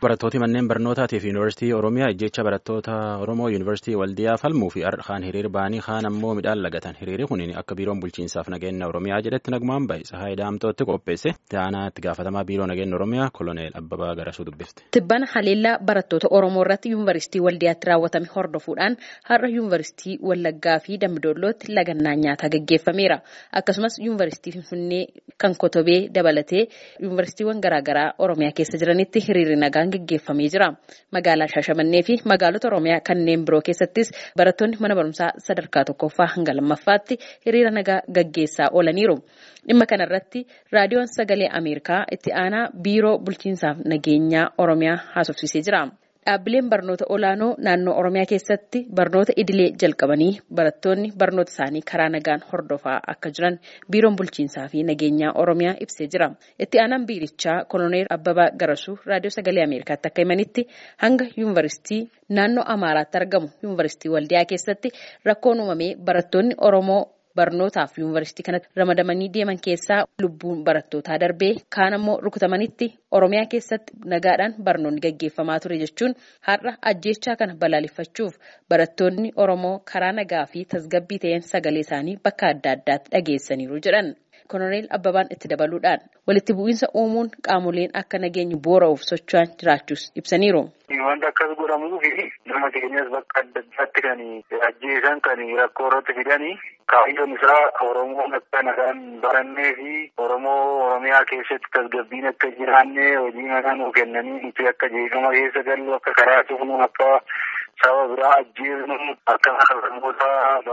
Barattooti manneen barnootaatiif Yuunivarsiitii Oromiyaa ejjecha barattoota Oromoo Yuunivarsiitii Waldiyaa falmuu fi kaan hiriir ba'anii kaan ammoo midhaan lagatan. Hiriirri kun akka biiroon bulchiinsaaf nageenya Oromiyaa jedhetti nagumaan bahe. Sahaay Daamtootti qopheesse. Ta'anaa itti gaafatamaa biiroo nageenya Oromiyaa Koloneel Abbabaa Garasuu dubbifte. Tibbana haleellaa barattoota Oromoo irratti Yuunivarsiitii Waldiyaatti raawwatame hordofuudhaan har'a Yuunivarsiitii Wallaggaa fi Dambidollootti lagannaan nyaataa gaggeeffameera. Akkasumas Yuunivarsiitii Finfinnee kan Kotobee dabalatee Yuunivarsiitiiwwan garaagaraa Oromiyaa keessa jiranitti hiriirri nagaan gaggeeffamee jira. Magaalaa Shaashamannee fi magaalota Oromiyaa kanneen biroo keessattis barattoonni mana barumsaa sadarkaa tokkoffaa hanga lammaffaatti hiriira nagaa gaggeessaa oolaniiru. Dhimma kanarratti raadiyoon sagalee Ameerikaa itti aanaa biiroo bulchiinsaaf nageenyaa Oromiyaa haasofsiisee jira. Dhaabbileen barnoota olaanoo naannoo Oromiyaa keessatti barnoota idilee jalqabanii barattoonni barnoota isaanii karaa nagaan hordofaa akka jiran biiroon bulchiinsaa fi nageenyaa Oromiyaa ibsee jira. Itti aanaan biirichaa Koloneel Abbabaa Garasuu raadiyoo sagalee Ameerikaatti akka himanitti hanga Yuunivarsiitii naannoo Amaaraatti argamu Yuunivarsiitii Waldiyaa keessatti rakkoon uumamee barattoonni Oromoo barnootaaf Yuunivarsiitii kanatti ramadamanii deeman keessaa lubbuun barattootaa darbee kaan ammoo rukutamanitti Oromiyaa keessatti nagaadhaan barnoonni gaggeeffamaa ture jechuun har'a ajjeechaa kana balaaleffachuuf barattoonni Oromoo karaa nagaa fi tasgabbii ta'een sagalee isaanii bakka adda addaatti dhageessaniiru jedhan. Koloneel Abbabaan itti dabaluudhaan walitti bu'iinsa uumuun qaamoleen akka nageenyi boora'uuf socho'an jiraachuus ibsaniiru. Wanta akkas godhamuu fi nama keenyas bakka adda addaatti kan ajjeesan kan rakkoo irratti fidanii kaayyoon isaa Oromoon akka nagaan barannee fi Oromiyaa keessatti tasgabbiin akka jiraanne hojii manaa nuu kennanii nuti akka jeeqama keessa gallu akka karaa cufnu akka saba biraa ajjeesnu akka namoota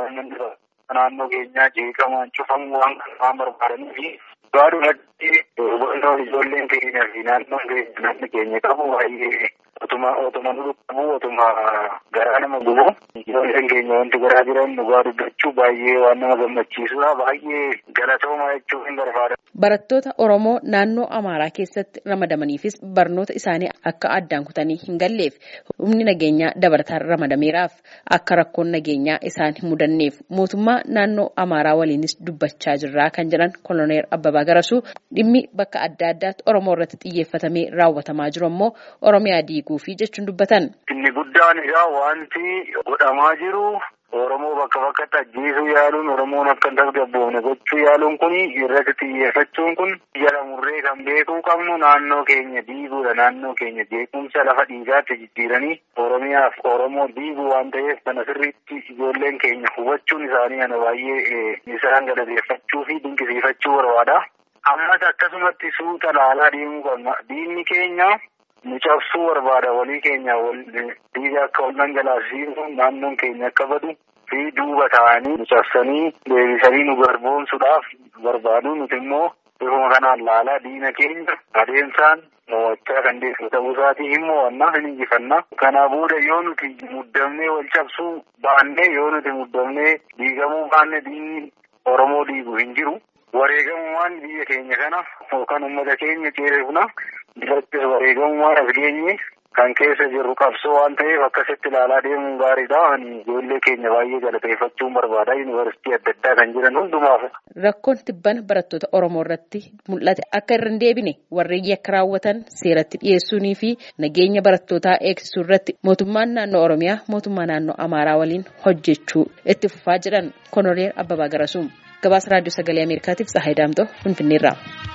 naannoo keenyaa jeeqamaan cufamu waan barbaadanii fi gaadumatti hubannoo ijoolleen keenyaa fi naannoon keenya qabu baay'ee otuma nu qabu otuma garaa nama gubu ijoolleen keenya wanti garaa jiran dhugaa dubbachuu baay'ee waan nama gammachiisudha baay'ee galatooma jechuu hin barbaada. Barattoota Oromoo naannoo Amaaraa keessatti ramadamaniifis barnoota isaanii akka addaan kutanii hin galleef humni nageenyaa dabalataan ramadameeraaf akka rakkoon nageenyaa isaan hin mudanneef mootummaa naannoo Amaaraa waliinis dubbachaa jirraa kan jedhan Koloneel Abbabaa Garasuu dhimmi bakka adda addaatti Oromoo irratti xiyyeeffatamee raawwatamaa jiru ammoo Oromiyaa diiguufi jechuun dubbatan. Inni guddaan egaa wanti godhamaa jiru Oromoo bakka bakkatti ajjeesuu yaaluun Oromoon akka hin tasgabboofne gochuu yaaluun kun irratti xiyyeeffachuun kun jala murree kan beekuu qabnu naannoo keenya diiguudha. Naannoo keenya jeequmsa lafa dhiigaatti jijjiiranii Oromiyaaf Oromoo diiguu waan ta'eef kana sirriitti ijoolleen keenya hubachuun isaanii ana baay'ee isaan galateeffachuu fi dinqisiifachuu barbaada. Ammas akkasumatti suuta laalaa deemuu qabna. Diinni keenya nu cabsuu barbaada walii keenya dhiiga akka wal dhangalaasisu naannoon keenya akka badu fi duuba ta'anii nu cabsanii deebisanii nu garboomsuudhaaf barbaadu nuti immoo bifuma kanaan laalaa diina keenya adeemsaan mo'achaa kan deemu ta'uu isaatii immoo wannaa hin injifanna. Kana booda yoo nuti muddamnee wal cabsuu baannee yoo nuti muddamnee diigamuu baanne diinni Oromoo diigu hin jiru. Wareegamumaan biyya keenya kana yookaan uummata keenya ceerifna. Birattis wareegamumaan as geenye kan keessa jirru qabsoo waan ta'eef akkasitti ilaalaa deemuun gaariidha. Ani ijoollee keenya baay'ee galateeffachuun barbaada. Yuunivarsiitii adda addaa kan jiran hundumaaf. Rakkoon tibbana barattoota Oromoo irratti mul'ate akka irra hin deebine warreen yakka raawwatan seeratti dhiyeessuunii fi nageenya barattootaa eegsisuu irratti mootummaan naannoo Oromiyaa mootummaa naannoo Amaaraa waliin hojjechuu itti fufaa jedhan Koloneel Abbabaa Garasuu. Gabaasa raadiyoo sagalee Ameerikaatiif Sahaay Daamtoo Finfinneerraa.